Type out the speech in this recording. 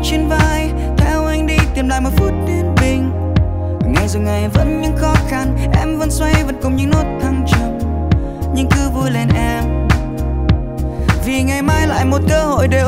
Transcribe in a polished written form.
trên vai, theo anh đi tìm lại một phút yên bình. Ngày rồi ngày vẫn những khó khăn, em vẫn xoay vẫn cùng những nốt thăng trầm. Nhưng cứ vui lên em, vì ngày mai lại một cơ hội để